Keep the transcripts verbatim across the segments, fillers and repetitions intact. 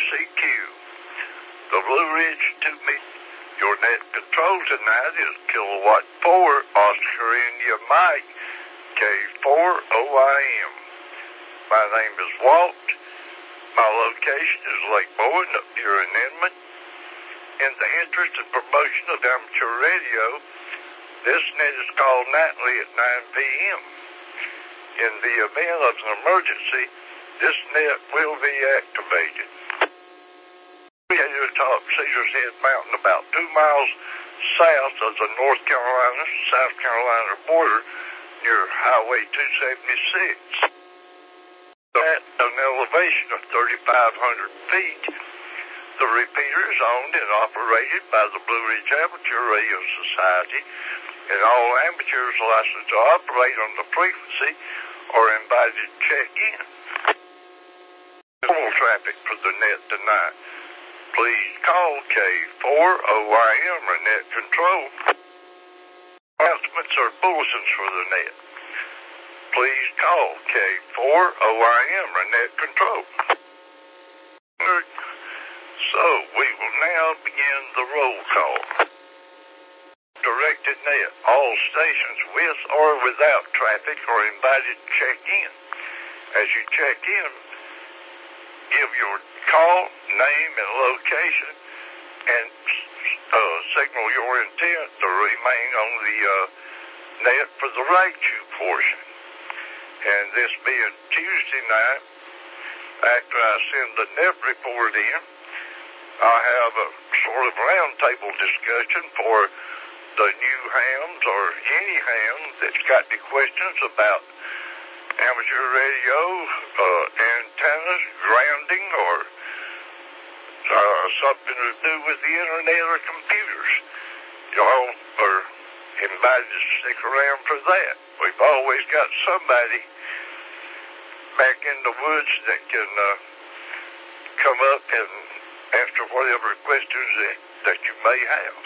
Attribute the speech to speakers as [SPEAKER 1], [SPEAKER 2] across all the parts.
[SPEAKER 1] C Q. The Blue Ridge two meter. Your net control tonight is kilowatt four Oscar India Mike K four O I M. My name is Walt. My location is Lake Bowen up here in Inman. In the interest and promotion of amateur radio, this net is called nightly at nine p.m. In the event of an emergency, this net will be activated. We are atop Caesar's Head Mountain, about two miles south of the North Carolina, South Carolina border, near Highway two seventy-six. At an elevation of thirty-five hundred feet, the repeater is owned and operated by the Blue Ridge Amateur Radio Society, and all amateurs licensed to operate on the frequency are invited to check in. Normal traffic for the net tonight. Please call K four O I M or net control. Announcements or bulletins for the net. Please call K four O I M or net control. So, we will now begin the roll call. Directed net. All stations with or without traffic are invited to check in. As you check in, give your call, name, and location, and uh, signal your intent to remain on the uh, net for the right you portion. And this being Tuesday night, after I send the net report in, I'll have a sort of roundtable discussion for the new hams or any ham that's got any questions about amateur radio, uh, antennas, grounding, or uh, something to do with the internet or computers. Y'all are invited to stick around for that. We've always got somebody back in the woods that can uh, come up and answer whatever questions that, that you may have.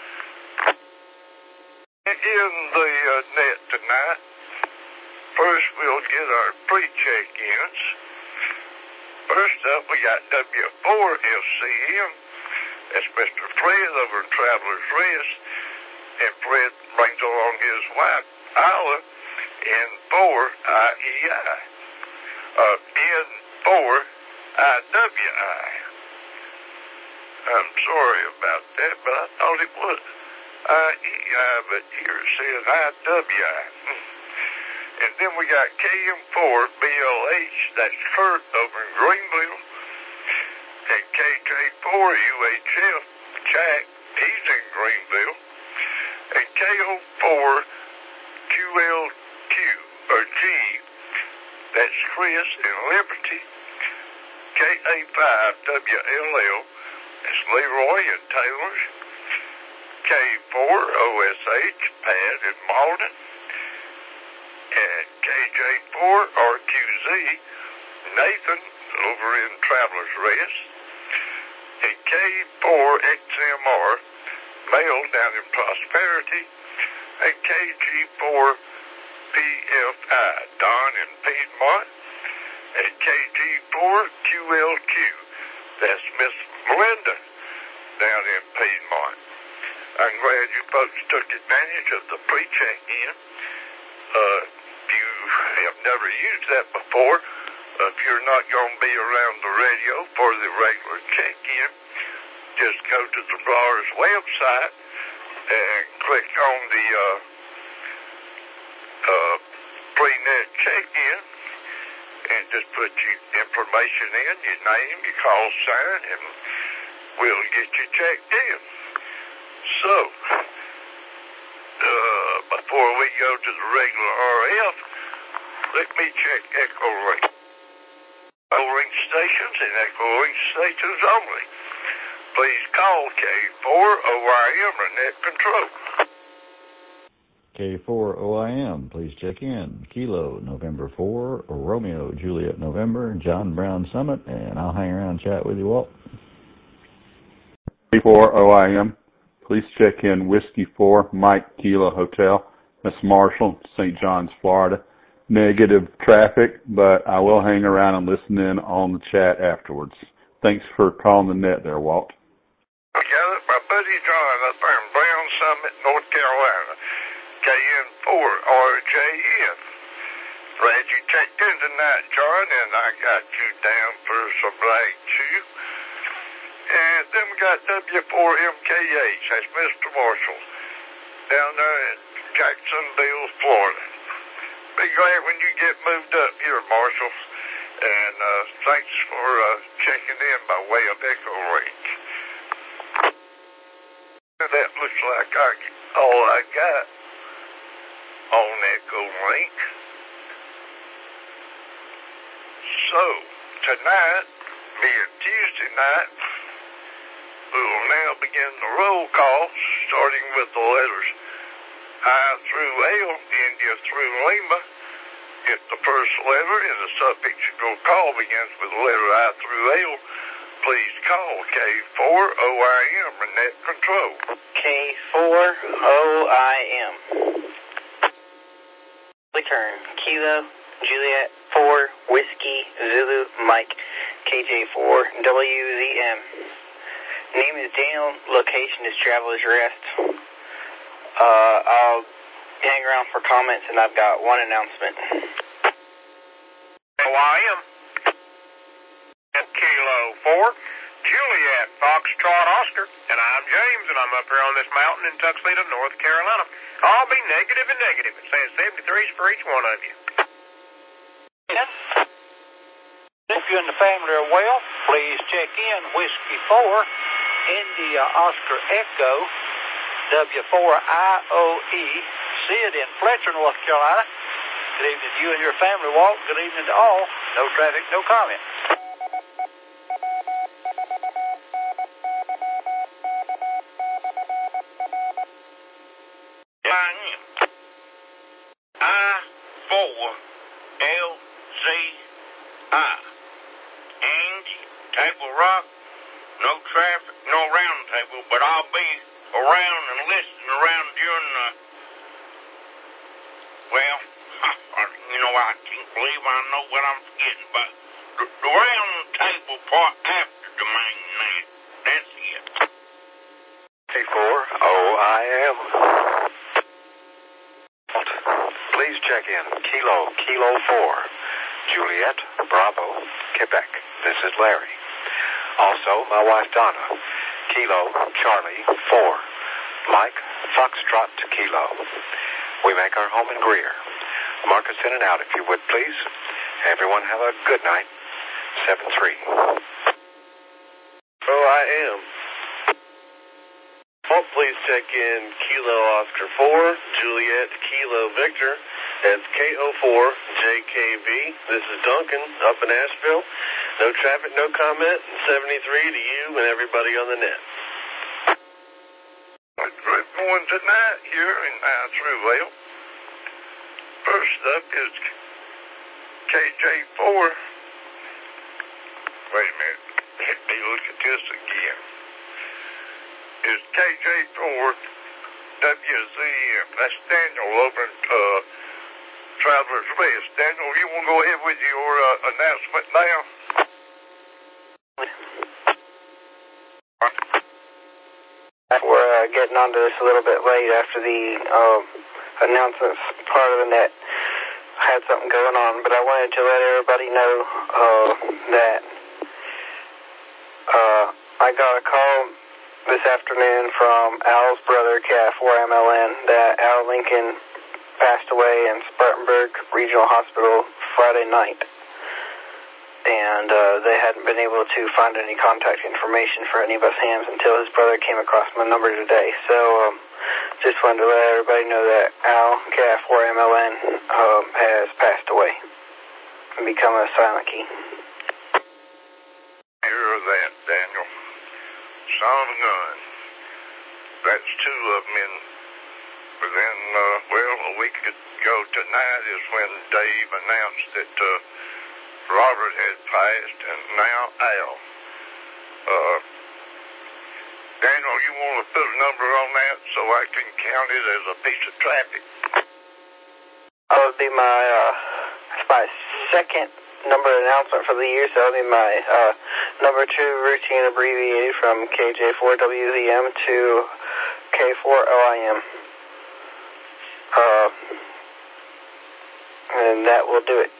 [SPEAKER 1] In the uh, net tonight, first we'll get our pre-check-ins. First up, we got W four F C M. That's Mister Fred over in Traveler's Rest. And Fred brings along his wife, Isla, N four I E I. Uh, N four I W I. I'm sorry about that, but I thought it was I E I, but here it says I W I. And then we got K M four B L H, that's Kurt over in Greenville. And K J four U H F, Jack, he's in Greenville. And K O four Q L Q, or G, that's Chris in Liberty. K A five W L L, that's Leroy in Taylor's. K four O S H, Pat in Malden. And K J four R Q Z, Nathan over in Traveler's Rest. And K four X M R, Male down in Prosperity. And K G four P F I, Don in Piedmont. And K G four Q L Q, that's Miss Melinda down in Piedmont. I'm glad you folks took advantage of the pre-check-in. Uh, if you have never used that before, uh, if you're not going to be around the radio for the regular check-in, just go to the Brars website and click on the uh, uh, pre-net check-in and just put your information in, your name, your call sign, and we'll get you checked in. So, uh, before we go to the regular R F, let me check echo ring. Echo ring stations and echo ring stations only. Please call K four O I M or net control.
[SPEAKER 2] K four O I M, please check in. Kilo, November four, Romeo, Juliet, November, John Brown Summit, and I'll hang around and chat with you, Walt.
[SPEAKER 3] K four O I M. Please check in Whiskey four, Mike Kilo Hotel. That's Marshall, Saint John's, Florida. Negative traffic, but I will hang around and listen in on the chat afterwards. Thanks for calling the net there, Walt.
[SPEAKER 1] I got it. My buddy John up there in Brown Summit, North Carolina. K N four R J F. Glad you checked in tonight, John, and I got you down for some black chew. And then we got W four M K H. That's Mister Marshall down there in Jacksonville, Florida. Be glad when you get moved up here, Marshall. And uh, thanks for uh, checking in by way of Echo Link. That looks like I, all I got on Echo Link. So, tonight, being Tuesday night, we will now begin the roll call, starting with the letters I through L, India through Lima. If the first letter in the suffix of your call begins with the letter I through L, please call K four O I M or net control.
[SPEAKER 4] K four O I M. Return. Kilo, Juliet, four, Whiskey, Zulu, Mike, K J four, W Z M. Name is Daniel, location is Traveler's Rest. Uh, I'll hang around for comments, and I've got one announcement.
[SPEAKER 1] O I M. Kilo four, Juliet, Foxtrot, Oscar, and I'm James, and I'm up here on this mountain in Tuxedo, North Carolina. I'll be negative and negative. It says seventy-threes for each one of you.
[SPEAKER 5] If you and the family are well, please check in Whiskey four, India Oscar Echo, W four I O E, Sid in Fletcher, North Carolina. Good evening to you and your family, Walt. Good evening to all. No traffic, no comment.
[SPEAKER 1] I four L Z I. Angie, Table Rock, no traffic, no round table, but I'll be around and listening around during the, well, you know, I can't believe I know what I'm forgetting, but the, the round table part after the main night. That's it.
[SPEAKER 6] K four O I M. Please check in Kilo, Kilo four, Juliet, Bravo, Quebec. This is Larry. Also, my wife Donna, Kilo, Charlie, four, Mike, Foxtrot to Kilo. We make our home in Greer. Mark us in and out if you would, please. Everyone have a good night. seven three.
[SPEAKER 7] O I M. Oh, please check in Kilo Oscar four, Juliet, Kilo Victor. That's K O four J K V. This is Duncan up in Asheville. No traffic, no comment. seventy-three to you and everybody on the net.
[SPEAKER 1] Good morning tonight here in I through L. First up is K J four. Wait a minute. Let me look at this again. Is K J four W Z M. That's Daniel over at uh, Traveler's Rest. Daniel, you want to go ahead with your uh, announcement now?
[SPEAKER 4] We're uh, getting onto this a little bit late after the um, announcements part of the net had something going on, but I wanted to let everybody know uh, that uh, I got a call this afternoon from Al's brother, K four M L N, that Al Lincoln passed away in Spartanburg Regional Hospital Friday night. And uh, they hadn't been able to find any contact information for any of us hams until his brother came across my number today. So um, just wanted to let everybody know that Al, K four M L N, um, has passed away and become a silent key.
[SPEAKER 1] Hear that, Daniel. Son of a gun. That's two of them in. But then, uh, well, a week ago tonight is when Dave announced that uh, Robert had passed, and now Al. Uh, Daniel, you want to put a number on that so I can count it as a piece of traffic?
[SPEAKER 4] That would be my, uh, my second number announcement for the year, so that'll be my uh, number two routine abbreviated from K J four W Z M to K four O I M. Uh, and that will do it.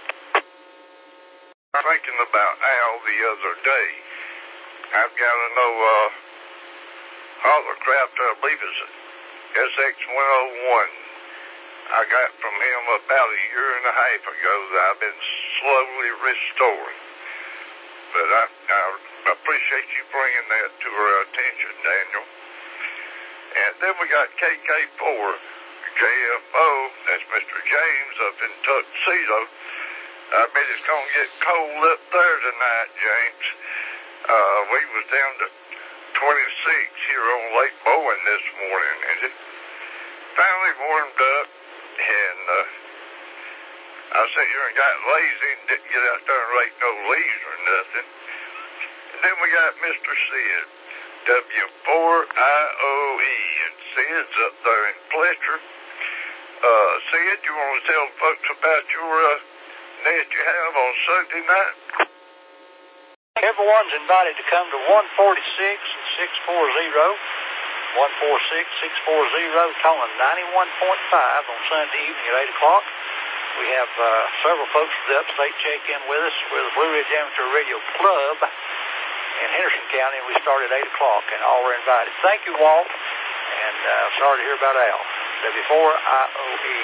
[SPEAKER 1] I'm thinking about Al the other day. I've got to know uh, Hovercraft, I believe it's S X one oh one. I got from him about a year and a half ago that I've been slowly restoring. But I, I appreciate you bringing that to our attention, Daniel. And then we got K K four, J F O, that's Mister James up in Tuxedo. I bet it's going to get cold up there tonight, James. Uh, we was down to twenty-six here on Lake Bowen this morning, and it finally warmed up, and uh, I sat here and got lazy and didn't get out there and rake no leaves or nothing. And then we got Mister Sid, W four I O E, and Sid's up there in Fletcher. Uh, Sid, you want to tell folks about your uh, net you have on Sunday night?
[SPEAKER 5] Everyone's invited to come to one forty-six and six forty, one forty-six, six forty, Tolland ninety-one point five on Sunday evening at eight o'clock. We have uh, several folks from the upstate check in with us. We're the Blue Ridge Amateur Radio Club in Henderson County, and we start at eight o'clock, and all are invited. Thank you, Walt, and uh, sorry to hear about Al. W four I O E.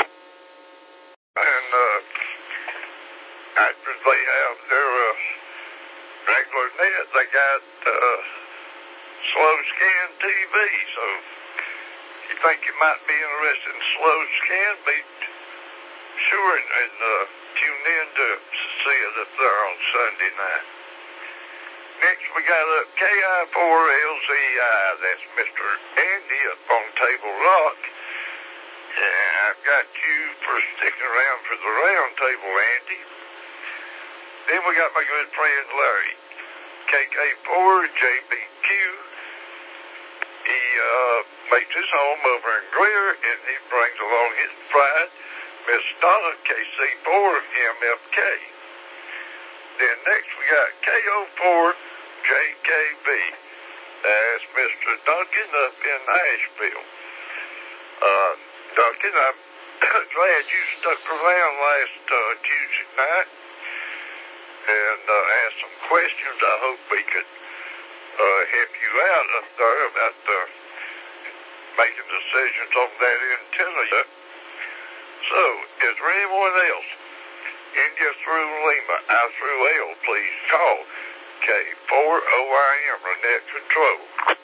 [SPEAKER 1] And uh, after they have their uh, regular net, they got uh, slow scan T V, so if you think you might be interested in slow scan, be sure and, and uh, tune in to see it up there on Sunday night. Next we got up K I four L Z I, that's Mister Andy up on Table Rock. And I've got you for sticking around for the round table, Andy. Then we got my good friend Larry, K K four J B Q. He uh, makes his home over in Greer, and he brings along his bride, Miss Donna, K C four M F K. Then next we got K O four J K B. That's Mister Duncan up in Asheville. Uh, Duncan, I'm glad you stuck around last uh, Tuesday night and uh, asked some questions. I hope we could uh, help you out up there about uh, making decisions on that antenna. So, is there anyone else? India through Lima, I through L, please call K four O I M, Net Control.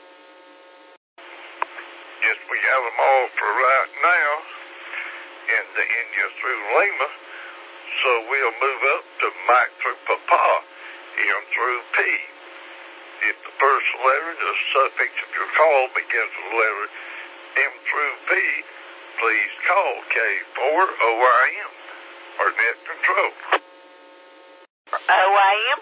[SPEAKER 1] Yes, we have them all for right now in the India through Lima, so we'll move up to Mike through Papa, M through P. If the first letter in the suffix of your call begins with the letter M through P, please call K four O I M, or Net Control.
[SPEAKER 8] O I M.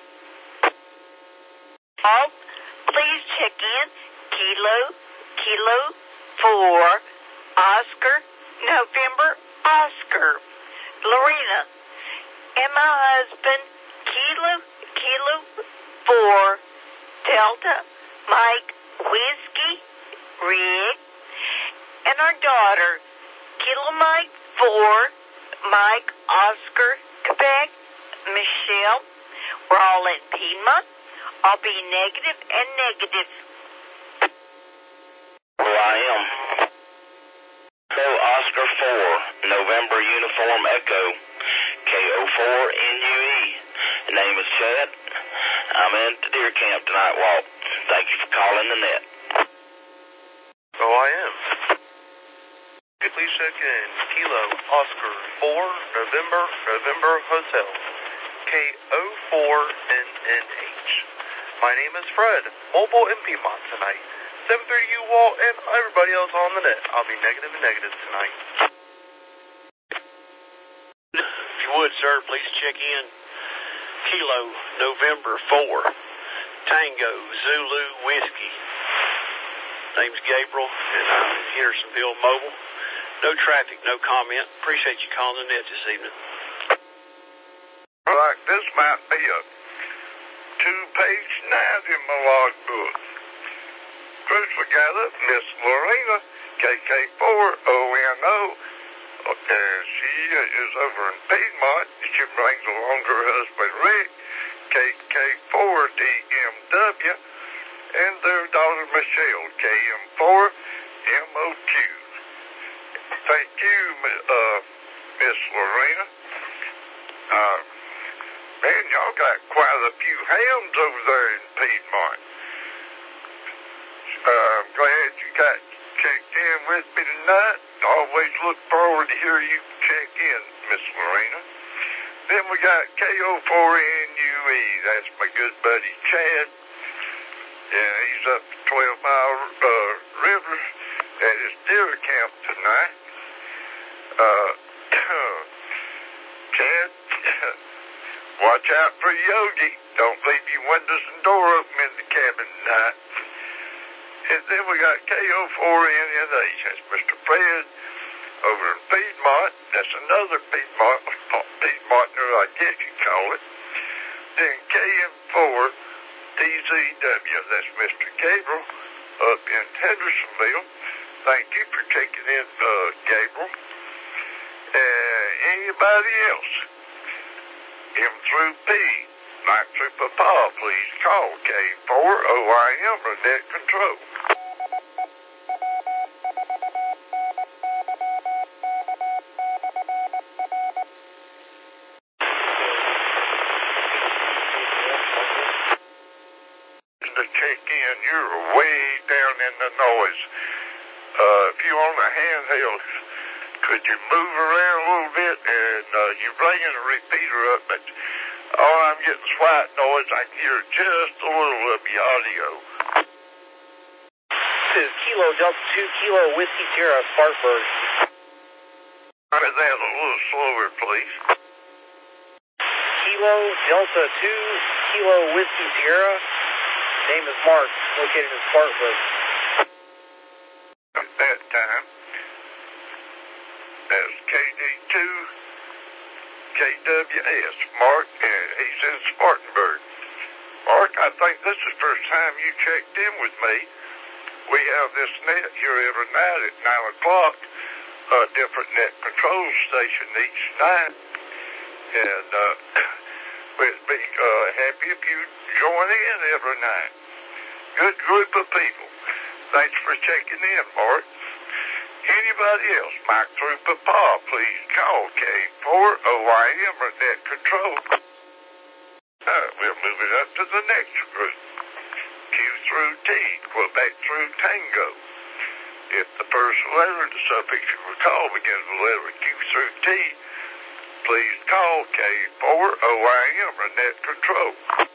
[SPEAKER 8] Oh, please check in Kilo, Kilo four, Oscar, November, Oscar, Lorena, and my husband, Kilo, Kilo four, Delta, Mike, Whiskey, Rig, and our daughter, Kilo Mike four, Mike, Oscar, Quebec, Michelle. We're all in Piedmont. I'll be negative and negative.
[SPEAKER 9] O I M. So Oscar four, November Uniform Echo, K O four N U E. Name is Chad. I'm in the deer camp tonight, Walt. Thank you for calling the net.
[SPEAKER 7] O I M. Please check in Kilo Oscar four, November, November Hotel, K O four N N H. My name is Fred, mobile in Piedmont tonight. seven thirty you, Walt, and everybody else on the net. I'll be negative and negative tonight.
[SPEAKER 10] If you would, sir, please check in Kilo November four, Tango Zulu Whiskey. Name's Gabriel, and I'm in Hendersonville Mobile. No traffic, no comment. Appreciate you calling the net this evening.
[SPEAKER 1] Like this might be a two-page night in my logbook. First, we got up Miss Lorena, K K four O N O. Uh, she is over in Piedmont. She brings along her husband, Rick, K K four D M W, and their daughter, Michelle, K M four M O Q. Thank you, uh, Miss Lorena. Uh, man, y'all got quite a few hams over there in Piedmont. Uh, I'm glad you got checked in with me tonight. Always look forward to hear you check in, Miss Lorena. Then we got K O four N U E. That's my good buddy Chad. Yeah, he's up the twelve mile uh, river at his deer camp tonight. Uh, Chad, watch out for Yogi. Don't leave your windows and door open in the cabin tonight. And then we got K O four N N H. That's Mister Fred over in Piedmont. That's another Piedmont, Piedmonter, I guess you call it. Then K M four D Z W. That's Mister Gabriel up in Hendersonville. Thank you for checking in, uh, Gabriel. Uh, anybody else? M through P. Mike through Papa, please call K four O I M or net control. To check in, you're way down in the noise. Uh, if you're on a handheld, could you move around a little bit? And uh, you're bringing a repeater up, but all I'm getting is white noise. I can hear just a little of the audio.
[SPEAKER 11] This is Kilo Delta two Kilo Whiskey Sierra Spartanburg.
[SPEAKER 1] Try that a little slower, please.
[SPEAKER 11] Kilo Delta two Kilo Whiskey Sierra. Name is Mark, located in Spartanburg.
[SPEAKER 1] At that time, that's K D two K W S, Mark, and he's in Spartanburg. Mark, I think this is the first time you checked in with me. We have this net here every night at nine o'clock, a different net control station each night. And uh, we'd be uh, happy if you join in every night. Good group of people. Thanks for checking in, Mark. Anybody else? Mike through Papa, please call K four O I M or net control. Uh, we'll move it up to the next group. Q through T, Quebec through Tango. If the first letter of the suffix you recall begins with the letter Q through T, please call K four O I M or net control.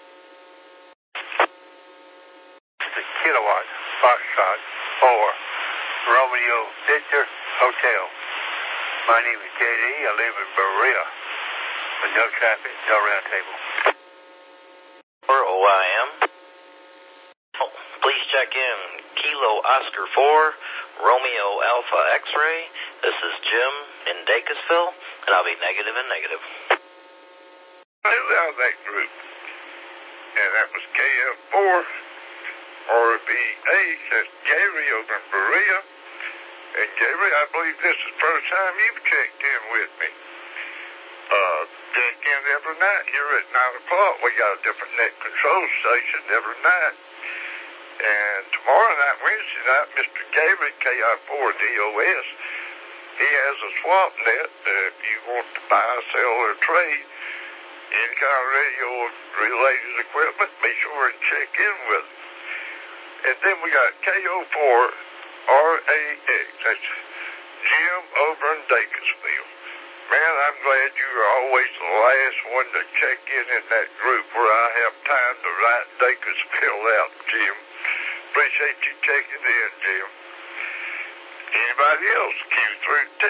[SPEAKER 5] The Kilowatt Foxtrot four Romeo Victor Hotel. My name is J D. I live in Berea. With no traffic, no round table.
[SPEAKER 9] four O I M. Oh, please check in. Kilo Oscar four Romeo Alpha X-ray. This is Jim in Dacusville, and I'll be negative and negative.
[SPEAKER 1] Move out of that group. And that was K F four R B H. That's Gary over in Berea. And Gary, I believe this is the first time you've checked in with me. Uh, check in every night here at nine o'clock. We got a different net control station every night. And tomorrow night, Wednesday night, Mister Gary, K I four D O S, he has a swap net. Uh, if you want to buy, sell, or trade any kind of radio-related equipment, be sure and check in with him. And then we got K O four R A X. That's Jim over in Dacusville. Man, I'm glad you are always the last one to check in in that group where I have time to write Dacusville out, Jim. Appreciate you checking in, Jim. Anybody else? Q through T.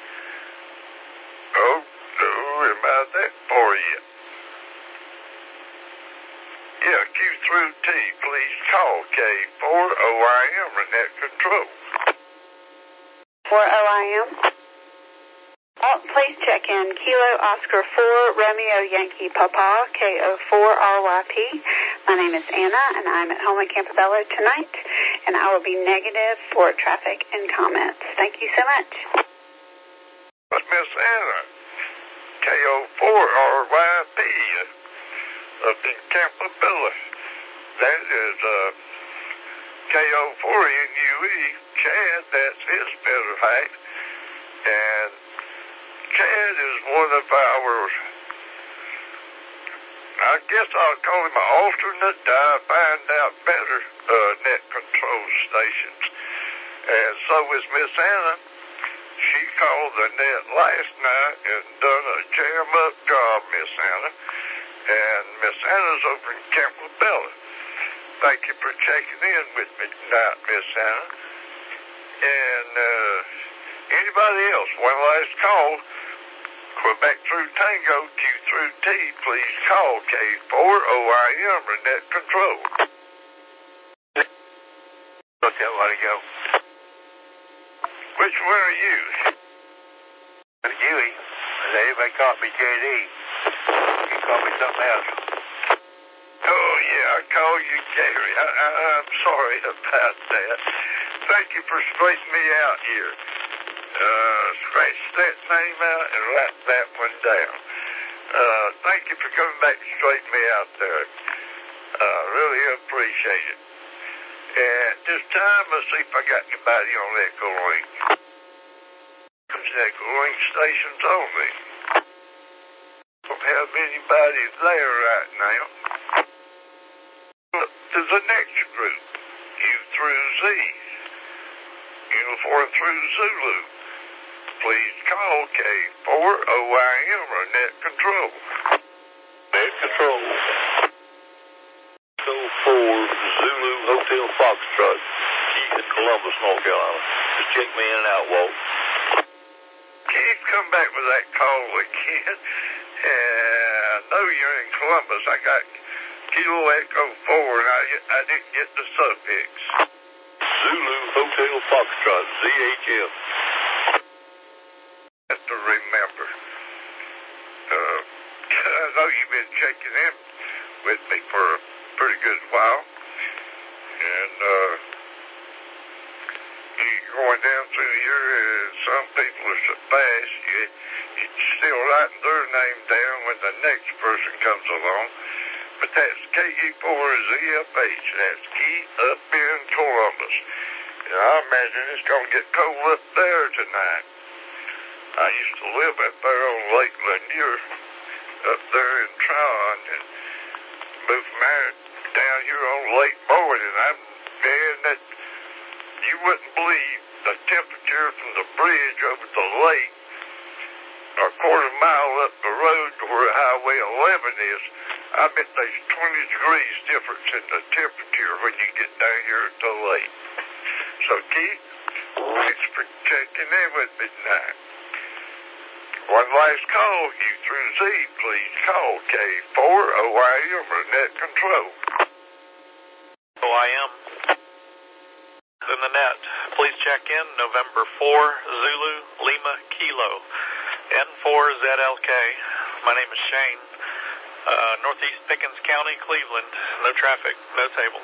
[SPEAKER 1] Oh, no, am I that for you? Yeah, Q through T. Please call K four O I M or net control.
[SPEAKER 8] four O I M. Oh, please check
[SPEAKER 12] in Kilo Oscar four Romeo Yankee Papa, K O four R Y P. My name is Anna, and I'm at home in Campobello tonight, and I will be negative for traffic and comments. Thank you so much.
[SPEAKER 1] But Miss Anna, K O four R Y P, up in Campobello. That is uh, K O four N U E, Chad, that's his matter of fact. And Chad is one of our, I guess I'll call him an alternate, I find out better, uh, net control stations. And so is Miss Anna. She called the net last night and done a jam-up job, Miss Anna. And Miss Anna's over in Campobello. Thank you for checking in with me tonight, Miss Anna. And, uh, anybody else, one last call. Quebec through Tango, Q through T, please call K four O I M or net control. Let that one go. Which one are you? Huey. Anybody call me J D? You call me something else. Oh, yeah, I call you Gary. I, I, I'm sorry about that. Thank you for straightening me out here. Uh, scratch that name out and write that one down. Uh, thank you for coming back to straighten me out there. Uh, really appreciate it. And this time, let's see if I got anybody on Echo Link. Echo Link stations only. Don't have anybody there right now. Look to the next group. U through Z. Uniform through Zulu. Please call K four O I M or net control. Net control. K four Zulu Hotel Foxtrot. Keith in Columbus, North Carolina. Just check me in and out, Walt. Keith, come back with that call again. And I know you're in Columbus. I got Kilo Echo four and I, I didn't get the suffix. Zulu Hotel Foxtrot, Z H F. Have to remember. Uh, I know you've been checking in with me for a pretty good while. And, uh, you're going down through here, and some people are so fast, you, you're still writing their name down when the next person comes along. But that's K E four Z F H. That's Keith up in Columbus. And I imagine it's going to get cold up there tonight. I used to live up there on Lake Lanier, up there in Tryon, and moved from there down here on Lake Bowen, and I'm saying that you wouldn't believe the temperature from the bridge over the lake, a quarter mile up the road to where Highway eleven is. I bet there's twenty degrees difference in the temperature when you get down here at the lake. So, Keith, thanks for checking in with me tonight. One last call, U through Z, please call K four O I M or net control.
[SPEAKER 13] O I M. In the net, please check in November four, Zulu, Lima, Kilo, N four Z L K. My name is Shane. Uh, Northeast Pickens County, Cleveland. No traffic, no table.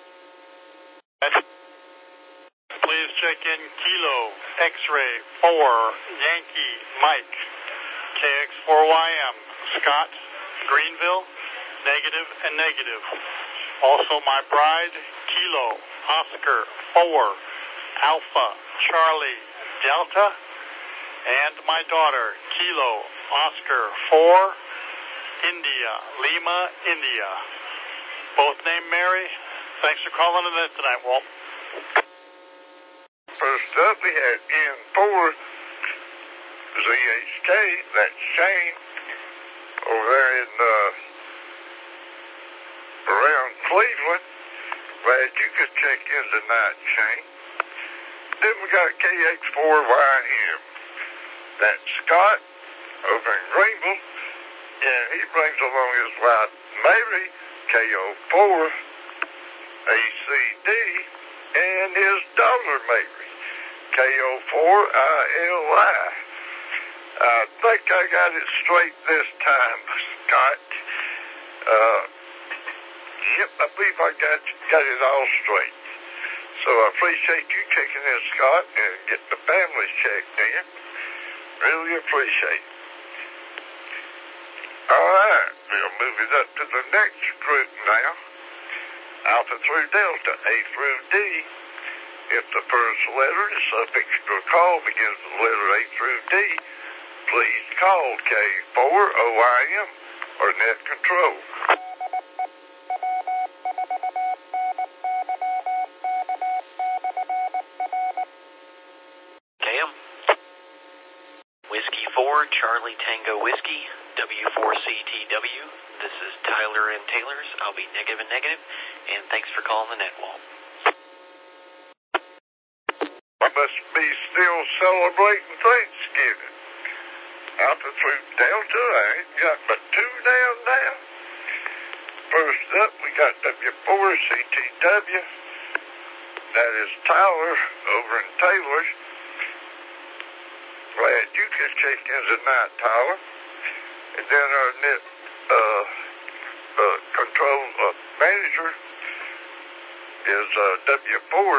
[SPEAKER 14] Please check in Kilo, X-ray four, Yankee, Mike, K X four Y M, Scott, Greenville, negative and negative. Also my bride, Kilo, Oscar four, Alpha, Charlie, Delta, and my daughter, Kilo, Oscar four, India, Lima, India. Both named Mary. Thanks for calling in tonight, Walt.
[SPEAKER 1] First up, we had N four Z H K, that's Shane, over there in, uh, around Cleveland. Glad you could check in tonight, Shane. Then we got K X four Y M. That's Scott, over in Greenville, and he brings along his wife, Mary, K O four, A C D, and his daughter, Mary, K O four I L I. I think I got it straight this time, Scott. Uh, yep, I believe I got got it all straight. So I appreciate you checking in, Scott, and getting the families checked in. Really appreciate it. All right, we'll move it up to the next group now. Alpha through Delta, A through D. If the first letter is suffix to a call begins with the letter A through D, please call K four O I M or Net Control.
[SPEAKER 15] K M. Whiskey four, Charlie Tango Whiskey, W four C T W. This is Tyler and Taylor's. I'll be negative and negative, and thanks for calling the net wall.
[SPEAKER 1] I must be still celebrating Thanksgiving. Alpha through Delta, I ain't got but two down now. First up, we got W four C T W. That is Tyler over in Taylor's. Glad you could check in tonight, Tyler. And then our net uh, uh, control uh, manager is uh, W four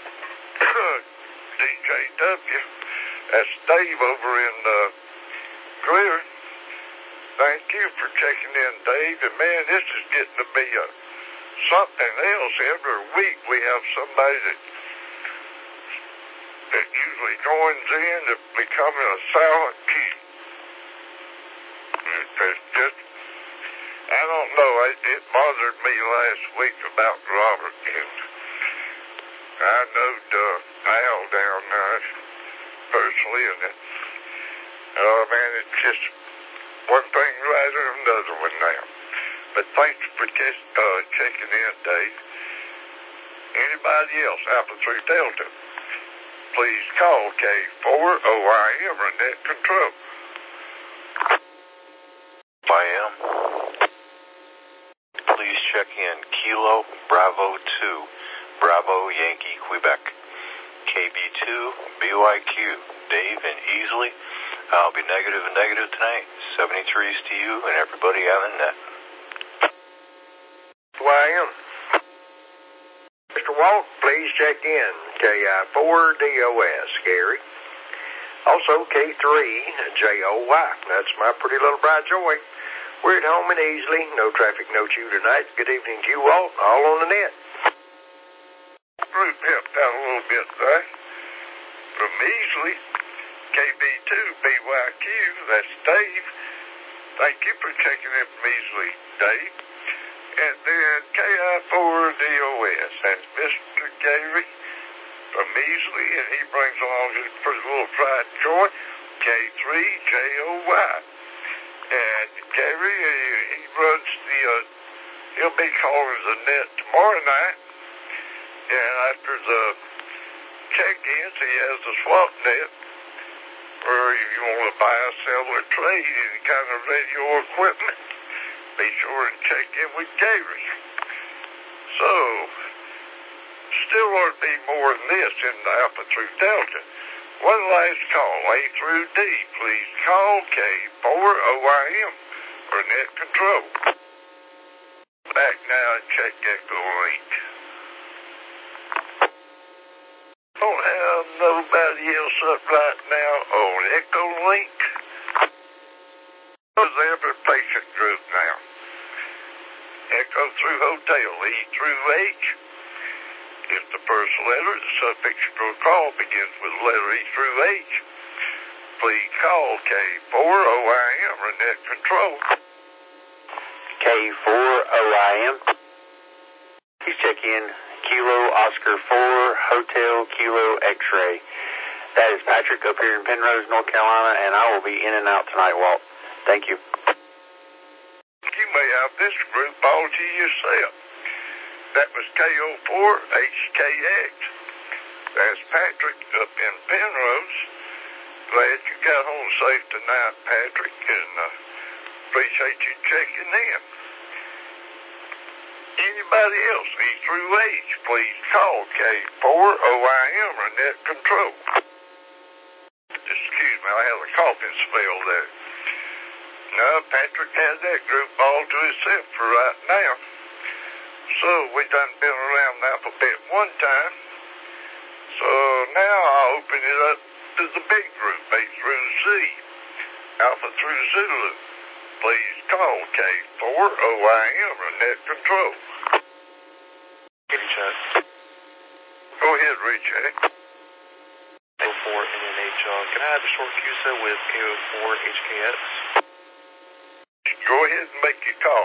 [SPEAKER 1] D J W. That's Dave over in uh, Greer. Thank you for checking in, Dave. And man, this is getting to be a, something else. Every week we have somebody that that usually joins in to becoming a silent key. It's just, I don't know, it, it bothered me last week about Robert. And I know uh, Al down there personally, and it, oh man, it's just one thing right or another one now. But thanks for just, uh, checking in, Dave. Anybody else, Alpha three Delta, please call K four O I M or Net Control.
[SPEAKER 6] I am. Please check in Kilo Bravo two, Bravo Yankee Quebec, K B two B Y Q, Dave and Easley. I'll be negative and negative tonight. seventy-threes to you and everybody on the net.
[SPEAKER 16] Y M. Mister Walt, please check in K I four D O S, Gary. Also K three J O Y. That's my pretty little bride Joy. We're at home and Easley. No traffic, no chew tonight. Good evening to you, Walt. All on the net.
[SPEAKER 1] Group helped out a little bit there. From Easley, K B two B Y Q, that's Dave. Thank you for checking in from Easley, Dave. And then K I four D O S, that's Mister Gary from Easley, and he brings along his pretty little pride and joy, K three J O Y. And Gary, he, he runs the, uh, he'll be calling the net tomorrow night. And after the check-ins, he has the swap net, where if you want to buy, sell, or trade any kind of radio equipment, be sure and check in with Gary. So, still ought to be more than this in the Alpha through Delta. One last call, A through D. Please call K four O I M or Net Control. Back now and check Echo Link. Don't have nobody else up right now on Echo Link. There's every patient group now. Echo through Hotel, E through H. If the first letter, the suffix to a call begins with the letter E through H, please call K four O I M or Net Control.
[SPEAKER 4] K four O I M. Please check in Kilo Oscar four Hotel Kilo X-Ray. That is Patrick up here in Penrose, North Carolina, and I will be in and out tonight, Walt. Thank you.
[SPEAKER 1] You may have this group all to yourself. That was K O four H K X. That's Patrick up in Penrose. Glad you got home safe tonight, Patrick, and uh, appreciate you checking in. Anybody else, E through H, please call K four O I M or Net Control. Excuse me. I had a coughing spell there. No, Patrick had that group all to himself for right now. So we done been around the alphabet one time. So now I'll open it up to the big group, A through Z, Alpha through Zulu. Please call K four O I M or net control.
[SPEAKER 6] Getting check.
[SPEAKER 1] Go ahead, recheck.
[SPEAKER 6] K O four N N H, uh, can I have a short Q S O with K O four H K X?
[SPEAKER 1] Go ahead and make your call.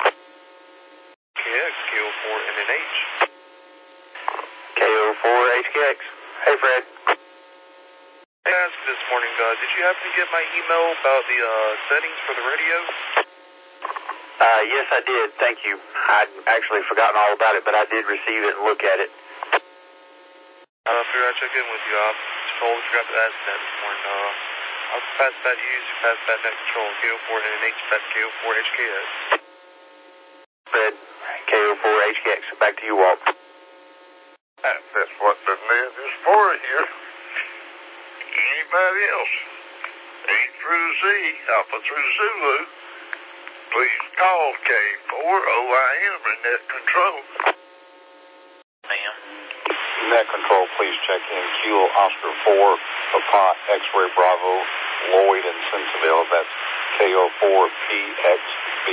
[SPEAKER 6] K X, K O four N N H.
[SPEAKER 4] K O four H K X. Hey, Fred.
[SPEAKER 6] Hey, I asked this morning, uh, did you happen to get my email about the uh, settings for the radio?
[SPEAKER 4] Uh, yes, I did. Thank you. I'd actually forgotten all about it, but I did receive it and look at it.
[SPEAKER 6] I uh, figured I'd check in with you. I totally forgot to ask that this morning. Uh, I'll pass that to you, so pass that net control. K O four N N H, pass K O four H K X.
[SPEAKER 4] Fred, K O four H K X. Back to you, Walt.
[SPEAKER 1] That's what the net is for here. Anybody else? A through Z, Alpha through Zulu. Please call K four O I M or net control.
[SPEAKER 15] Ma'am.
[SPEAKER 17] Net control, please check in. Kilo Oscar four, Papa X-Ray Bravo, Lloyd and Centerville. That's K O four P X B.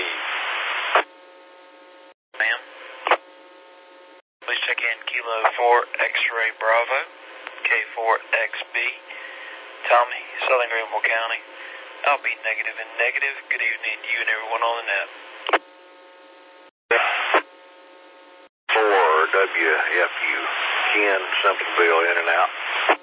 [SPEAKER 15] Ma'am. Please check in Kilo four X-Ray Bravo, K four X B. Tommy, Southern Greenville County. I'll be negative and negative. Good evening to you and everyone on the net.
[SPEAKER 16] four W F U, Ken, Simpsonville, in and out.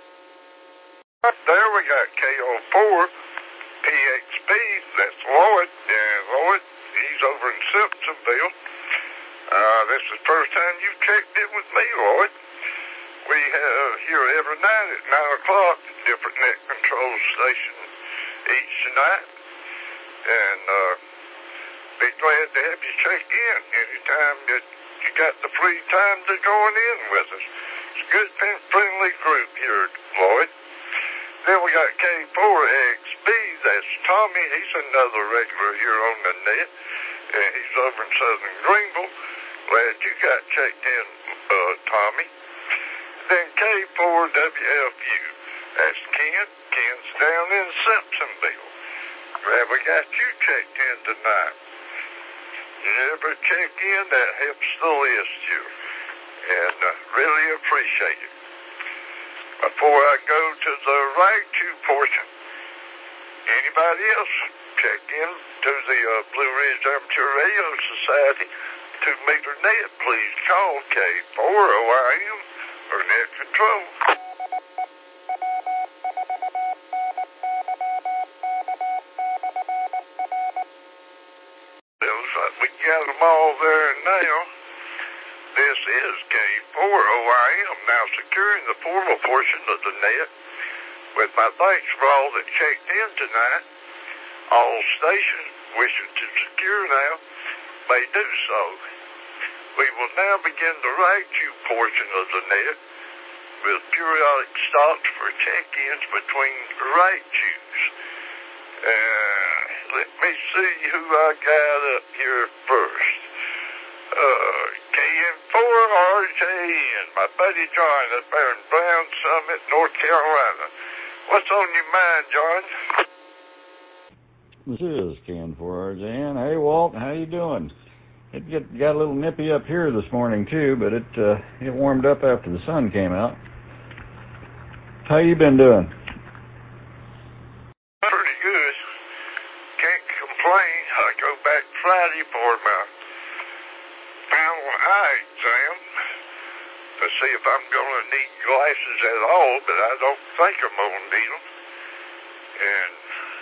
[SPEAKER 1] There we got K O four P X B. That's Lloyd. And Lloyd, he's over in Simpsonville. Uh, this is the first time you've checked in with me, Lloyd. We have here every night at nine o'clock, different net control station each night. And uh, be glad to have you check in anytime that you got the free time to join in with us. It's a good, friendly group here, Lloyd. Then we got K four X B. That's Tommy. He's another regular here on the net. And he's over in Southern Greenville. Glad you got checked in, uh, Tommy. Then K four W F U. That's Ken. Ken's down in Simpsonville. Glad we got you checked in tonight. You ever check in, that helps the list here. And uh, really appreciate it. Before I go to the right to portion, anybody else check in to the uh, Blue Ridge Amateur Radio Society two meter net, please call K four O I M or net control. Looks like we got them all there now. This is K four O I M, now securing the formal portion of the net. With my thanks for all that checked in tonight, all stations wishing to secure now may do so. We will now begin the right to portion of the net with periodic stops for check-ins between right Q's. Uh, let me see who I got up here first. Uh, K M four R J N, my buddy John up there in Brown Summit, North Carolina. What's on your mind, John?
[SPEAKER 2] This is Ken four R J N. Hey, Walt, how you doing? It get, got a little nippy up here this morning, too, but it uh, it warmed up after the sun came out. How you been doing?
[SPEAKER 1] Pretty good. Can't complain. I go back Friday for my final eye exam to see if I'm going to need glasses at all, but I don't think I'm going to need them. And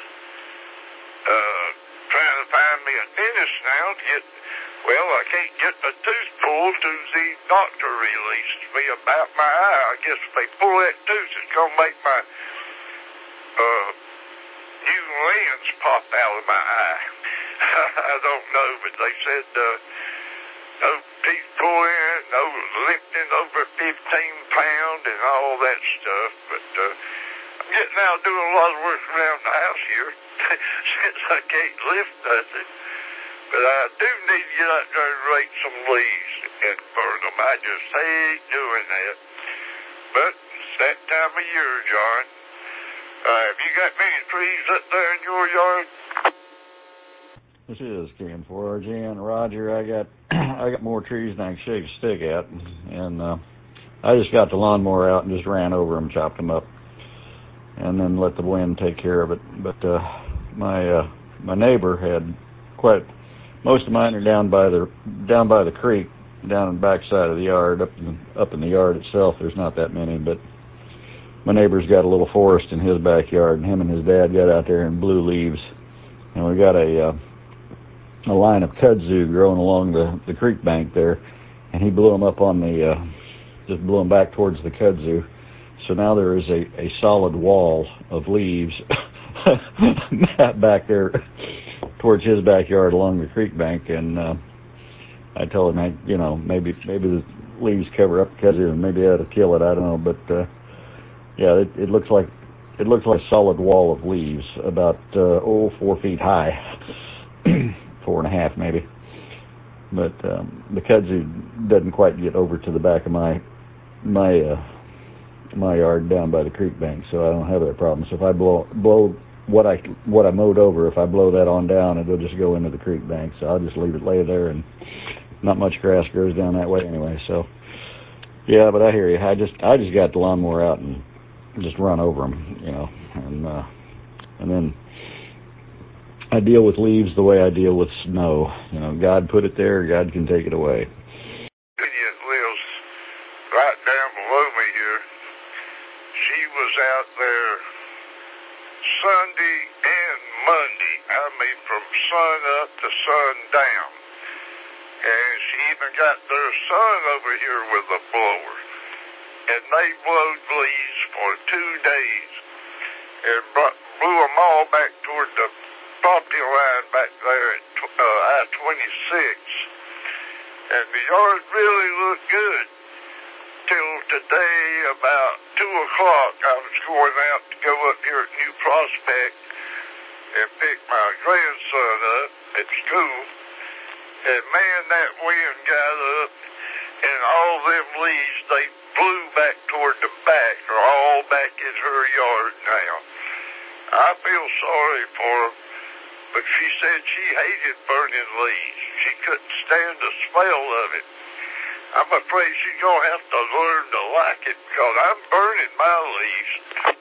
[SPEAKER 1] uh, trying to find me a dentist now to get, well, I can't get my tooth pulled to the doctor released me about my eye. I guess if they pull that tooth, it's going to make my uh, new lens pop out of my eye. I don't know, but they said uh, no teeth pulling, no lifting over fifteen pounds and all that stuff. But uh, getting out doing a lot of work around the house here since I can't lift nothing. But I do need to get out there and rake some leaves and burn them. I just hate doing that. But it's that time of year, John. Uh, have you got many trees up there in your yard?
[SPEAKER 2] This is K N four R J and Roger. I got I got more trees than I can shake a stick at, and uh, I just got the lawnmower out and just ran over them, chopped them up, and then let the wind take care of it. But uh, my uh, my neighbor had quite most of mine are down by the down by the creek, down on the back side of the yard. Up in, up in the yard itself, there's not that many, but my neighbor's got a little forest in his backyard, and him and his dad got out there and blew leaves, and we got a uh, a line of kudzu growing along the, the creek bank there, and he blew them up on the, uh, just blew them back towards the kudzu. So now there is a, a solid wall of leaves back there towards his backyard along the creek bank, and uh, I told him, I, you know, maybe maybe the leaves cover up the kudzu and maybe I ought to kill it, I don't know, but uh, yeah, it, it looks like it looks like a solid wall of leaves, about uh, oh four feet high. Four and a half maybe, but um, the kudzu doesn't quite get over to the back of my my uh, my yard down by the creek bank, so I don't have that problem. So if I blow blow what I what I mowed over, if I blow that on down, it'll just go into the creek bank. So I'll just leave it lay there, and not much grass grows down that way anyway. So yeah, but I hear you. I just I just got the lawnmower out and just run over them, you know, and uh, and then. I deal with leaves the way I deal with snow. You know, God put it there, God can take it away.
[SPEAKER 1] It lives right down below me here. She was out there Sunday and Monday. I mean, from sun up to sun down. And she even got their son over here with a blower. And they blowed leaves for two days and brought, blew them all back toward the property line back there at uh, I twenty-six, and the yard really looked good till today about two o'clock. I was going out to go up here at New Prospect and pick my grandson up at school, and man, that wind got up and all them leaves, they blew back toward the back, or all back in her yard now. I feel sorry for her. But she said she hated burning leaves. She couldn't stand the smell of it. I'm afraid she's going to have to learn to like it because I'm burning my leaves.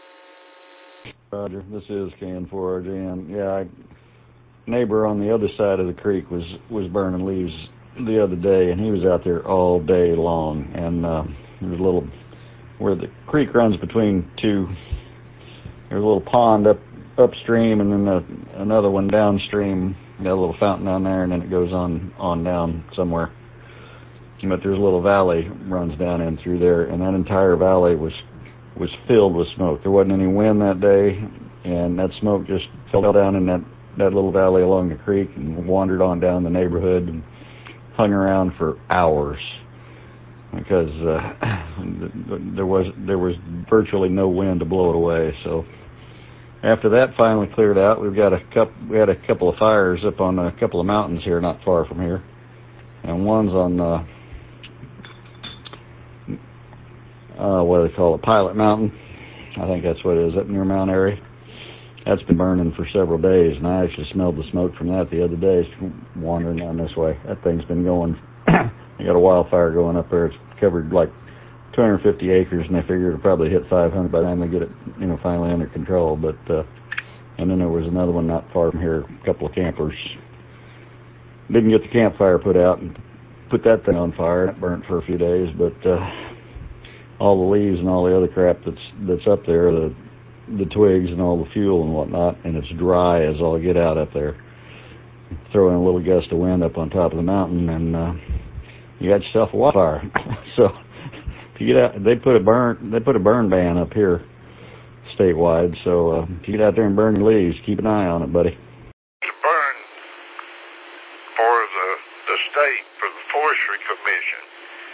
[SPEAKER 2] Roger, this is K N four R J, and yeah, I, neighbor on the other side of the creek was, was burning leaves the other day, and he was out there all day long. And uh, there was a little, where the creek runs between two, there's a little pond up upstream, and then a, another one downstream. Got a little fountain down there, and then it goes on on down somewhere. But there's a little valley runs down in through there, and that entire valley was was filled with smoke. There wasn't any wind that day, and that smoke just fell down in that that little valley along the creek and wandered on down the neighborhood and hung around for hours because uh, there was there was virtually no wind to blow it away. So. After that finally cleared out, we've got a couple, we had a couple of fires up on a couple of mountains here, not far from here, and one's on uh, uh, what do they call it, Pilot Mountain. I think that's what it is, up near Mount Airy. That's been burning for several days, and I actually smelled the smoke from that the other day, wandering down this way. That thing's been going. They got a wildfire going up there. It's covered like two hundred fifty acres, and they figure it'll probably hit five hundred by the time they get it, you know, finally under control. But uh, and then there was another one not far from here. A couple of campers didn't get the campfire put out and put that thing on fire. It burnt for a few days, but uh, all the leaves and all the other crap that's that's up there, the the twigs and all the fuel and whatnot, and it's dry as all get out up there. Throw in a little gust of wind up on top of the mountain, and uh, you got yourself a wildfire. So. If you get out, they put a burn they put a burn ban up here statewide. So uh, if you get out there and burn your leaves, keep an eye on it, buddy.
[SPEAKER 1] To burn for the the state for the Forestry Commission,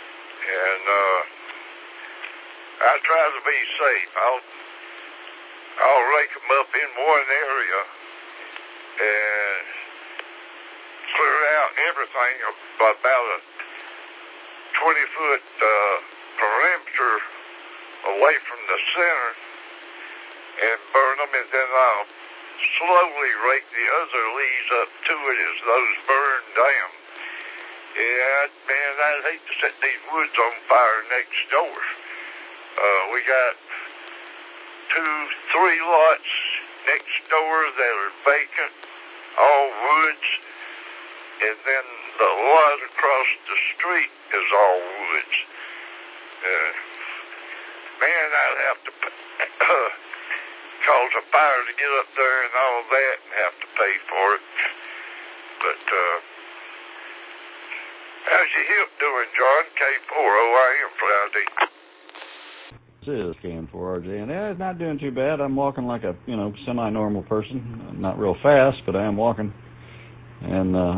[SPEAKER 1] and uh, I try to be safe. I'll I'll rake them up in one area and clear out everything about a twenty foot uh, perimeter away from the center and burn them, and then I'll slowly rake the other leaves up to it as those burn down. Yeah, man, I'd hate to set these woods on fire next door. Uh, we got two, three lots next door that are vacant, all woods, and then the lot across the street is all woods. Uh, man, I'd have to uh, cause a fire to get up there and all that and have to pay for it. But, uh, how's your hip doing, John? K four O I M Friday.
[SPEAKER 2] This is K four R J, and yeah, it's not doing too bad. I'm walking like a, you know, semi-normal person. I'm not real fast, but I am walking. And, uh,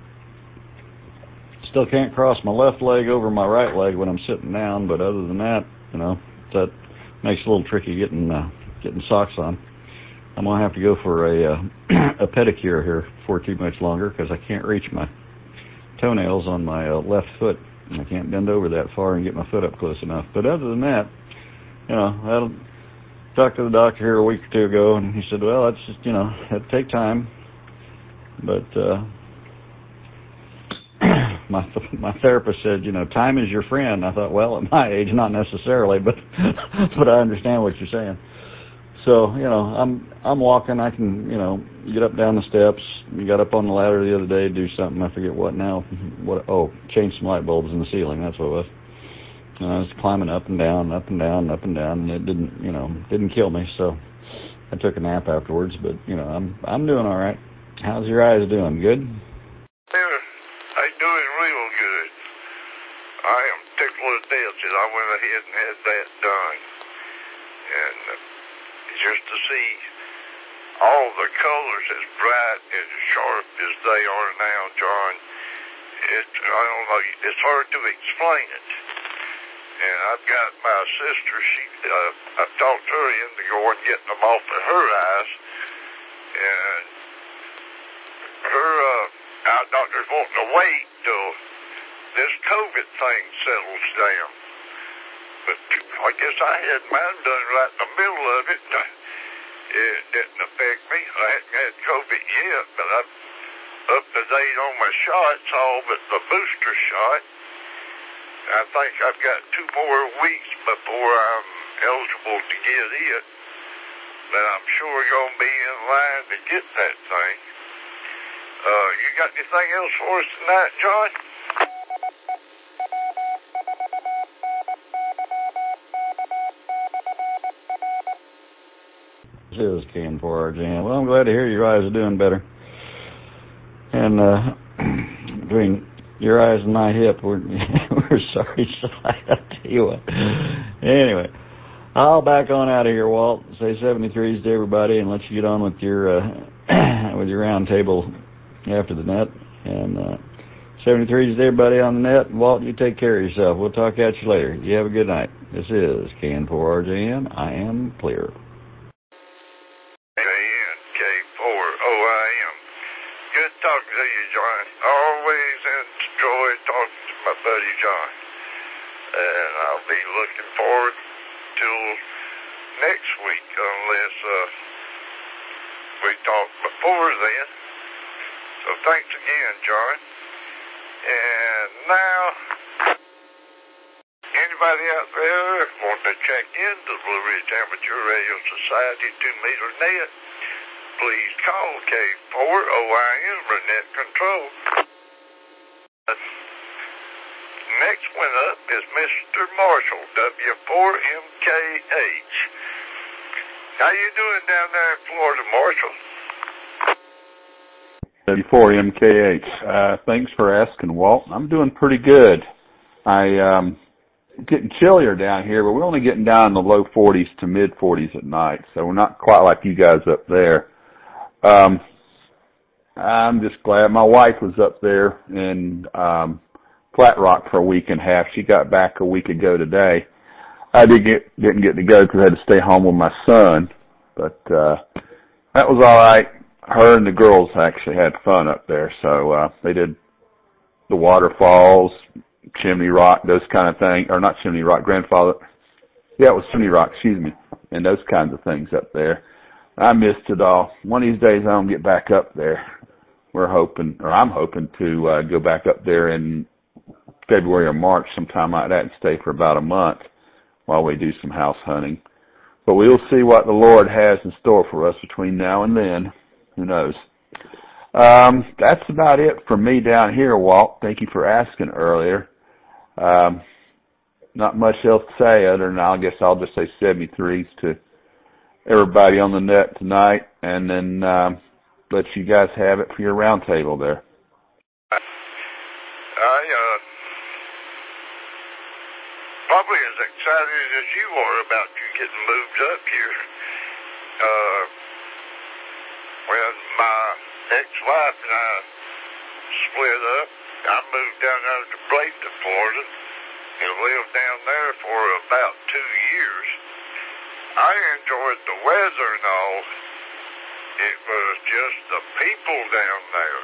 [SPEAKER 2] still can't cross my left leg over my right leg when I'm sitting down, but other than that, you know, that makes it a little tricky getting, uh, getting socks on. I'm going to have to go for a, uh, a pedicure here for too much longer because I can't reach my toenails on my uh, left foot. I can't bend over that far and get my foot up close enough. But other than that, you know, I talked to the doctor here a week or two ago, and he said, well, that's just, you know, it'll take time. But uh, my my therapist said, you know, time is your friend. I thought, well, at my age, not necessarily, but but I understand what you're saying. So, you know, I'm I'm walking. I can, you know, get up down the steps. You got up on the ladder the other day to do something. I forget what now. What? Oh, change some light bulbs in the ceiling. That's what it was. And I was climbing up and down, up and down, up and down, and it didn't, you know, didn't kill me. So I took a nap afterwards. But you know, I'm I'm doing all right. How's your eyes doing? Good?
[SPEAKER 1] They're, they're doing real good. I am tickled to death that I went ahead and had that done. And uh, just to see all the colors as bright and as sharp as they are now, John, it, I don't know, it's hard to explain it. And I've got my sister, she, uh, I've talked her into going getting them off of her eyes. And her uh, eye doctor's wanting to wait till this COVID thing settles down. But I guess I had mine done right in the middle of it. It didn't affect me. I hadn't had COVID yet, but I'm up to date on my shots, all but the booster shot. I think I've got two more weeks before I'm eligible to get it. But I'm sure going to be in line to get that thing. Uh, you got anything else for us tonight, John?
[SPEAKER 2] This is K four R J. Well, I'm glad to hear your eyes are doing better. And uh, between your eyes and my hip, we're, we're sorry. So I tell you what. Anyway, I'll back on out of here, Walt. Say seventy-threes to everybody, and let you get on with your uh, with your round table after the net. And uh, seventy-threes to everybody on the net. Walt, you take care of yourself. We'll talk at you later. You have a good night. This is K four R J M. I am clear.
[SPEAKER 1] K four O I M. Good talking to you, John. Always enjoy talking to my buddy John. And I'll be looking forward till next week, unless uh, we talk before then. So thanks again, John. And now, anybody out there want to check in to the Blue Ridge Amateur Radio Society two meter net, please call K four O I M or Net Control. Next one up is Mister Marshall, W four M K H. How you doing down there in Florida, Marshall?
[SPEAKER 3] W four M K H. Uh, thanks for asking, Walt. I'm doing pretty good. I um getting chillier down here, but we're only getting down in the low forties to mid forties at night, so we're not quite like you guys up there. Um, I'm just glad my wife was up there in um, Flat Rock for a week and a half. She got back a week ago today. I did get, didn't get to go because I had to stay home with my son, But uh, that was all right. Her and the girls actually had fun up there. So uh, they did the waterfalls, Chimney Rock, those kind of things. Or not Chimney Rock, Grandfather. Yeah, it was Chimney Rock, excuse me. And those kinds of things up there. I missed it all. One of these days I'm going to get back up there. We're hoping, or I'm hoping to uh, go back up there in February or March, sometime like that, and stay for about a month while we do some house hunting. But we'll see what the Lord has in store for us between now and then. Who knows? Um, that's about it for me down here, Walt. Thank you for asking earlier. Um, not much else to say other than I guess I'll just say seventy-threes to everybody on the net tonight, and then um, let you guys have it for your round table there.
[SPEAKER 1] I uh, probably as excited as you are about you getting moved up here. Uh, when my ex-wife and I split up, I moved down out to Bladen, Florida, and lived down there for about two years. I enjoyed the weather and all. It was just the people down there.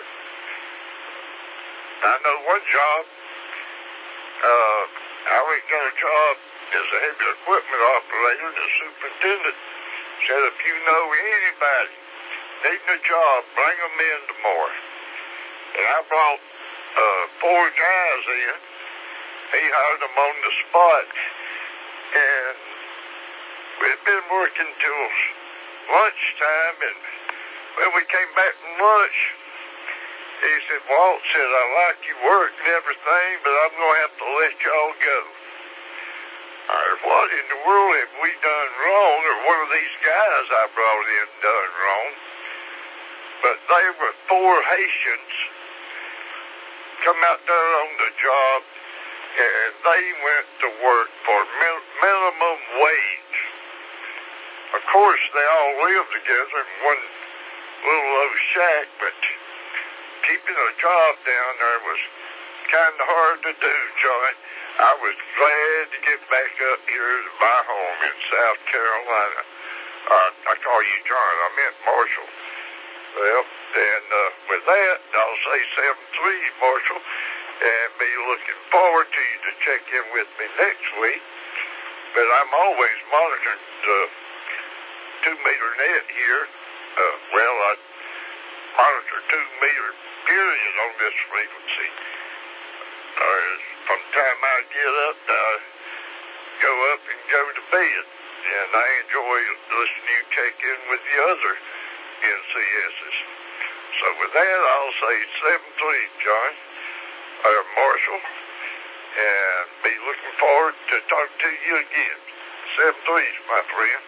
[SPEAKER 1] I know one job. Uh, I went got a job as a heavy equipment operator and a superintendent. Said if you know anybody needing a job, bring them in tomorrow. And I brought uh, four guys in. He hired them on the spot. And we'd been working till lunchtime, and when we came back from lunch, he said, Walt said, I like your work and everything, but I'm going to have to let y'all go. I said, what in the world have we done wrong, or one of these guys I brought in done wrong? But they were four Haitians come out there on the job, and they went to work for min- minimum wage. Of course, they all lived together in one little old shack, but keeping a job down there was kind of hard to do, John. I was glad to get back up here to my home in South Carolina. Uh, I call you John, I meant Marshall. Well, and uh, with that, I'll say seven three, Marshall, and be looking forward to you to check in with me next week. But I'm always monitoring the two-meter net here. Uh, well, I monitor two-meter period on this frequency. Uh, from the time I get up, I go up and go to bed. And I enjoy listening to you check in with the other N C S's. So with that, I'll say seven three, John, uh, Marshall, and be looking forward to talking to you again. seven three, my friend.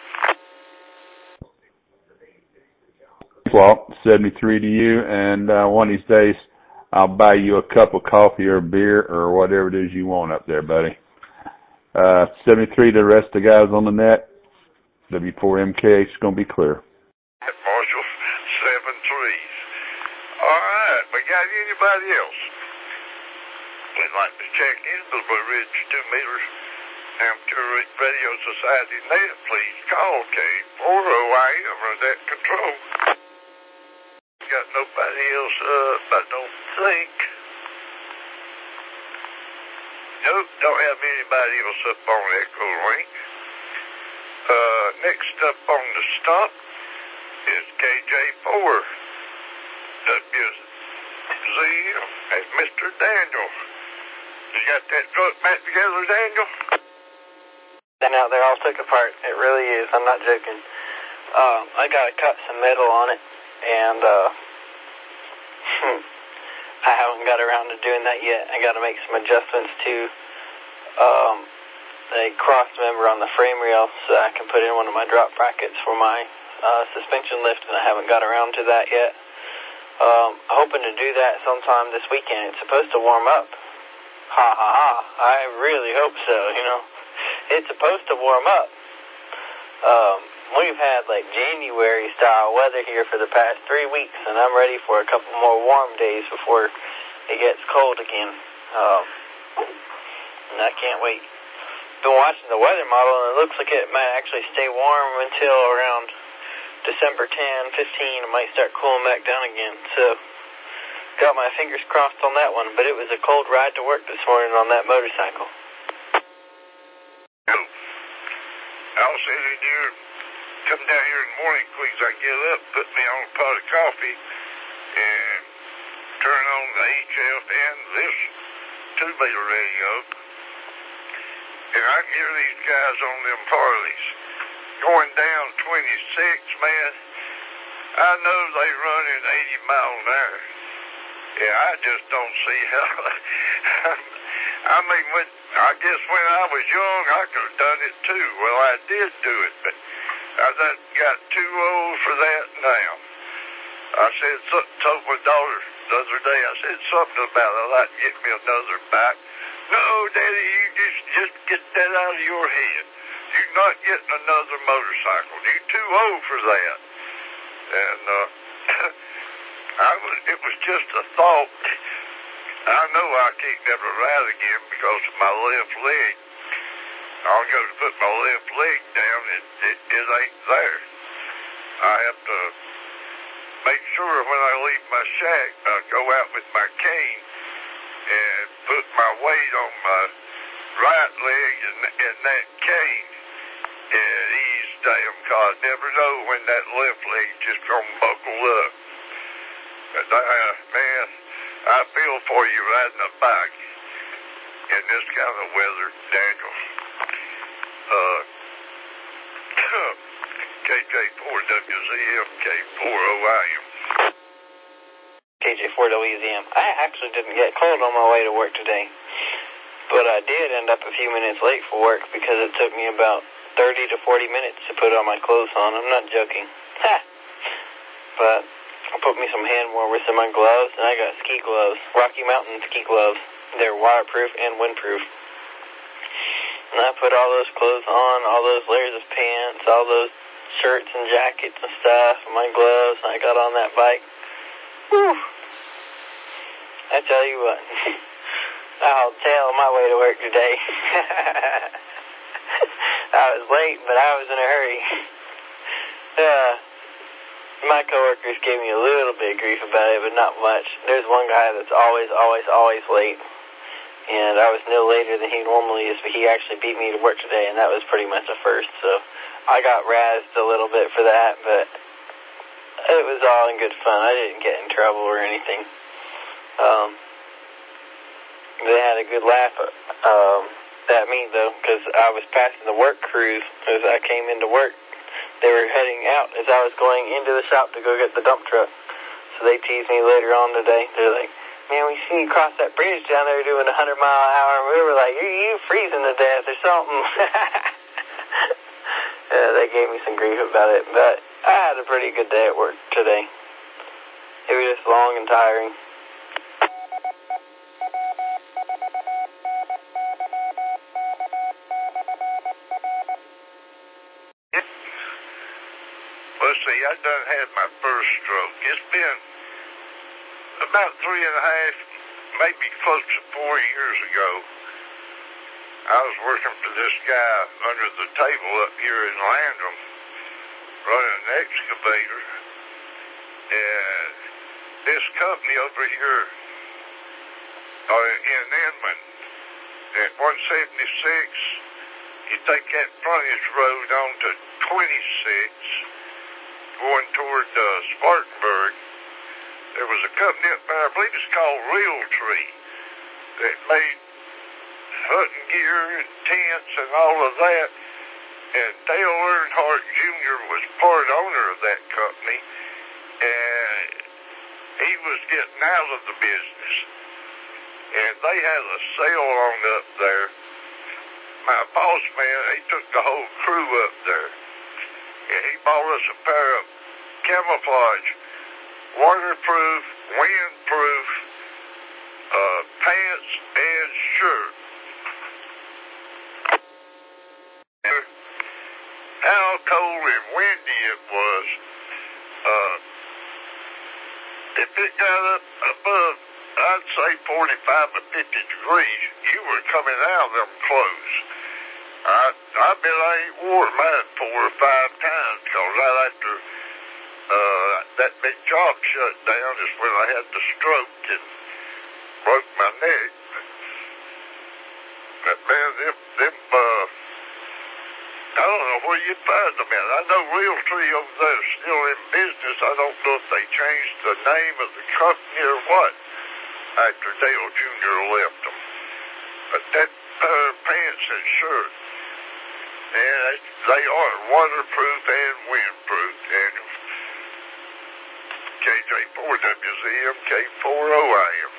[SPEAKER 3] Well, seventy-three to you, and uh, one of these days I'll buy you a cup of coffee or beer or whatever it is you want up there, buddy. Uh, seventy-three to the rest of the guys on the net. W four M K H is going to be clear.
[SPEAKER 1] Marshall, seven threes. All right, we got anybody else? We'd like to check in the Blue Ridge two meters Amateur Radio Society net. Please call K four O I M or that control. Got nobody else up, I don't think. Nope, don't have anybody else up on Echo Link. Uh, next up on the stump is K J four W Z and Mister Daniel. You got that truck back together, Daniel?
[SPEAKER 4] And out there all took apart. It really is. I'm not joking. Um, I got to cut some metal on it, and uh, I haven't got around to doing that yet. I got to make some adjustments to um, a cross member on the frame rail so I can put in one of my drop brackets for my uh, suspension lift, and I haven't got around to that yet. Um, hoping to do that sometime this weekend. It's supposed to warm up. Ha ha ha. I really hope so, you know. It's supposed to warm up. Um, we've had like January style weather here for the past three weeks, and I'm ready for a couple more warm days before it gets cold again. Um, and I can't wait. Been watching the weather model, and it looks like it might actually stay warm until around December tenth, fifteen, it might start cooling back down again. So, got my fingers crossed on that one. But it was a cold ride to work this morning on that motorcycle.
[SPEAKER 1] I'll sit in here, come down here in the morning quick as I get up, put me on a pot of coffee, and turn on the H F N, this two-meter radio, and I can hear these guys on them Harleys going down twenty-six, man. I know they running eighty miles an hour. Yeah, I just don't see how. I mean, when I guess when I was young, I could have done it too. Well, I did do it, but I done got too old for that now. I said something, told my daughter the other day, I said something about I'd like to get me another bike. No, Daddy, you just, just get that out of your head. You're not getting another motorcycle. You're too old for that. And uh, I was, it was just a thought. I know I can't never ride again because of my left leg. I'll go to put my left leg down, and it, it ain't there. I have to make sure when I leave my shack, I go out with my cane and put my weight on my right leg and, and that cane and ease down, because I never know when that left leg just gonna buckle up. But uh, man, I feel for you riding a bike in this kind of weather, Daniel. Uh, K J four W Z M, K four O I M.
[SPEAKER 4] K J four W Z M. I actually didn't get cold on my way to work today, but I did end up a few minutes late for work because it took me about thirty to forty minutes to put all my clothes on. I'm not joking. Ha! But I put me some hand warmers in my gloves, and I got ski gloves, Rocky Mountain ski gloves. They're waterproof and windproof. And I put all those clothes on, all those layers of pants, all those shirts and jackets and stuff, and my gloves, and I got on that bike. Whew. I tell you what, I'll tell my way to work today. I was late, but I was in a hurry. Uh, my coworkers gave me a little bit of grief about it, but not much. There's one guy that's always, always, always late, and I was no later than he normally is, but he actually beat me to work today, and that was pretty much a first, so I got razzed a little bit for that, but it was all in good fun. I didn't get in trouble or anything. Um, they had a good laugh um, at me, though, because I was passing the work crews as I came into work. They were heading out as I was going into the shop to go get the dump truck. So they teased me later on today. They're like, man, we seen you cross that bridge down there doing one hundred mile an hour, and we were like, you, you freezing to death or something. Yeah, they gave me some grief about it, but I had a pretty good day at work today. It was just long and tiring.
[SPEAKER 1] Well, see, I done had my first stroke. It's been about three and a half, maybe close to four years ago. I was working for this guy under the table up here in Landrum, running an excavator, and this company over here uh, in Inman, at one seventy-six, you take that frontage road on to twenty-six, going toward uh, Spartanburg. There was a company up there, I believe it's called Realtree, that made hunting gear and tents and all of that. And Dale Earnhardt Junior was part owner of that company, and he was getting out of the business. And they had a sale on up there. My boss man, he took the whole crew up there, and he bought us a pair of camouflage, waterproof, windproof uh, pants and shirt. How cold and windy it was. Uh, if it got up above, I'd say forty-five or fifty degrees, you were coming out of them clothes. I, I bet I ain't wore mine four or five times, because right after uh, that big job shut down is when I had the stroke and broke my neck. But man, them, them, uh, I don't know where you'd find them at. I know Realtree over there is still in business. I don't know if they changed the name of the company or what after Dale Junior left them. But that pair of pants and shirt, and they are waterproof and windproof, Daniel. K J four W Z M, K four O I M.